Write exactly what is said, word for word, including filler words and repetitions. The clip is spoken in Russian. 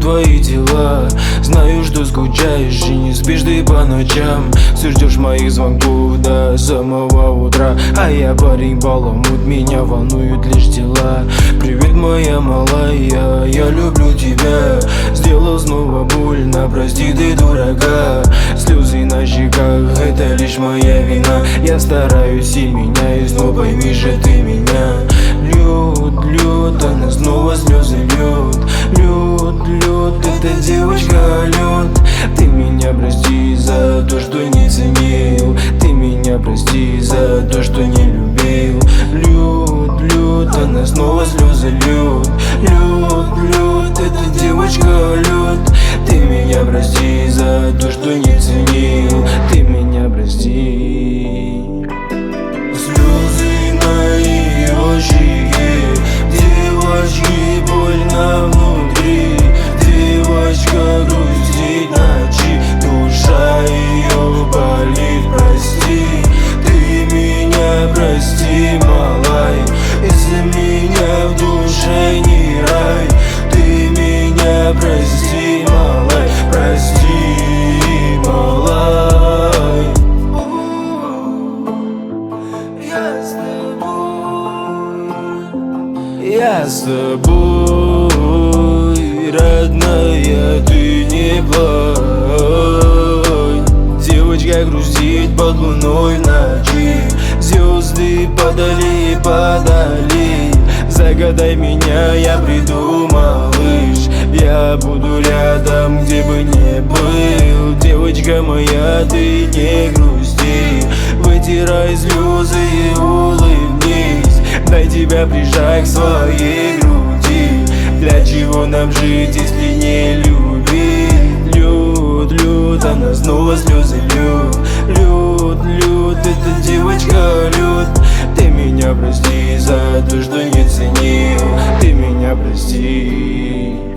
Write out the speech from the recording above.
твои дела. Знаю, что скучаешь и не спишь ты по ночам. Все ждешь моих звонков до самого утра. А я парень баламут, меня волнуют лишь дела. Привет, моя малая, я люблю тебя. Сделал снова больно, прости ты, дурака. Слезы на щеках, это лишь моя вина. Я стараюсь и меняюсь, но пойми же ты меня. Лед, лед, она снова слезы льет. Лед, лед, эта девочка лед. Ты меня прости за то, что не ценил. Ты меня прости за то, что не любил. Лед, лед, она снова слезы льет. Лед, лед, эта девочка лед. Ты меня прости за то, что не ценил. Ты меня прости. Слезы на ее щеке, девочки больно внутри. Девочка грустит ночи, душа ее болит, прости. Ты меня прости, малай, из-за меня в душе не рай. Ты меня прости, малай, прости, малай. Я с тобой, я с тобой, родная, ты не плачь. Девочка грустит под луной в ночи. Звезды падали, падали. Загадай меня, я приду, малыш. Я буду рядом, где бы ни был. Девочка моя, ты не грусти. Вытирай слезы и улыбнись. Дай тебя прижать к своей груди. Для чего нам жить, если не любить? Лед, лед, она снова слезы льет. Лед, лед, эта девочка лед. Ты меня прости за то, что не ценил. Ты меня прости.